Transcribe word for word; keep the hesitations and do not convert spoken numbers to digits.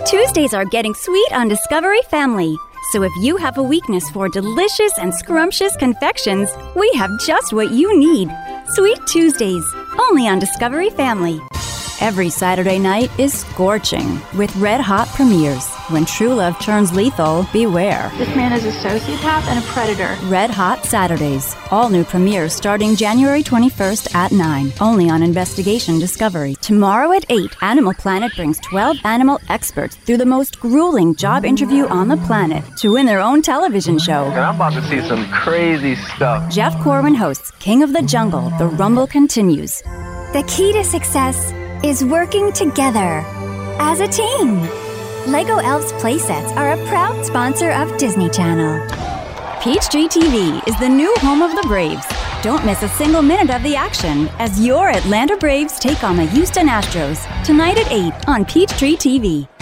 Tuesdays are getting sweet on Discovery Family. So if you have a weakness for delicious and scrumptious confections, we have just what you need. Sweet Tuesdays, only on Discovery Family. Every Saturday night is scorching with red-hot premieres. When true love turns lethal, beware. This man is a sociopath and a predator. Red Hot Saturdays. All new premieres starting January twenty-first at nine. Only on Investigation Discovery. Tomorrow at eight, Animal Planet brings twelve animal experts through the most grueling job interview on the planet to win their own television show. And I'm about to see some crazy stuff. Jeff Corwin hosts King of the Jungle. The Rumble continues. The key to success is working together as a team. Lego Elves playsets are a proud sponsor of Disney Channel. Peachtree T V is the new home of the Braves. Don't miss a single minute of the action as your Atlanta Braves take on the Houston Astros tonight at eight on Peachtree T V.